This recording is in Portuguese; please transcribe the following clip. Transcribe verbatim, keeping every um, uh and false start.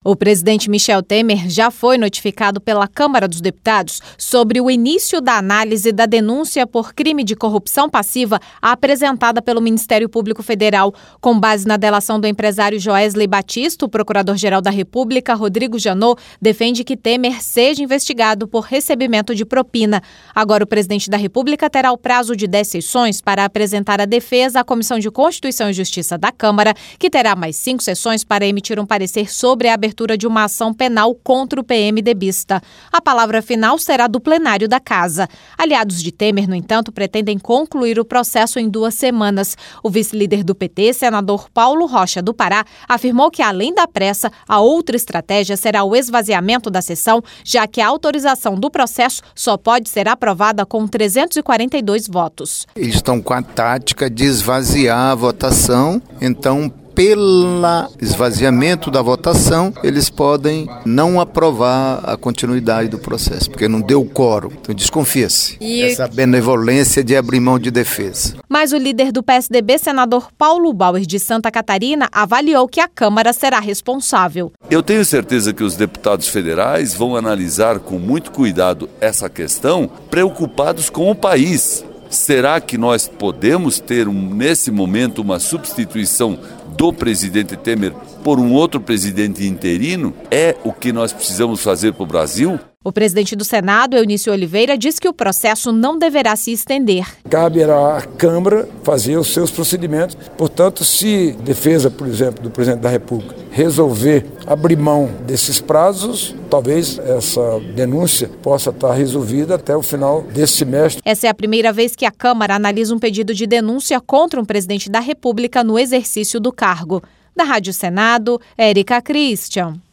O presidente Michel Temer já foi notificado pela Câmara dos Deputados sobre o início da análise da denúncia por crime de corrupção passiva apresentada pelo Ministério Público Federal. Com base na delação do empresário Joesley Batista, o procurador-geral da República, Rodrigo Janot, defende que Temer seja investigado por recebimento de propina. Agora, o presidente da República terá o prazo de dez sessões para apresentar a defesa à Comissão de Constituição e Justiça da Câmara, que terá mais cinco sessões para emitir um parecer sobre a abertura de uma ação penal contra o PMDBista. A palavra final será do plenário da Casa. Aliados de Temer, no entanto, pretendem concluir o processo em duas semanas. O vice-líder do P T, senador Paulo Rocha, do Pará, afirmou que, além da pressa, a outra estratégia será o esvaziamento da sessão, já que a autorização do processo só pode ser aprovada com trezentos e quarenta e dois votos. Eles estão com a tática de esvaziar a votação, então, pelo esvaziamento da votação, eles podem não aprovar a continuidade do processo, porque não deu quórum. Então desconfia-se e... essa benevolência de abrir mão de defesa. Mas o líder do P S D B, senador Paulo Bauer de Santa Catarina, avaliou que a Câmara será responsável. Eu tenho certeza que os deputados federais vão analisar com muito cuidado essa questão, preocupados com o país. Será que nós podemos ter, um, nesse momento, uma substituição do presidente Temer por um outro presidente interino? É o que nós precisamos fazer para o Brasil? O presidente do Senado, Eunício Oliveira, diz que o processo não deverá se estender. Caberá à Câmara fazer os seus procedimentos. Portanto, se defesa, por exemplo, do presidente da República resolver abrir mão desses prazos, talvez essa denúncia possa estar resolvida até o final desse semestre. Essa é a primeira vez que a Câmara analisa um pedido de denúncia contra um presidente da República no exercício do cargo. Da Rádio Senado, Érica Christian.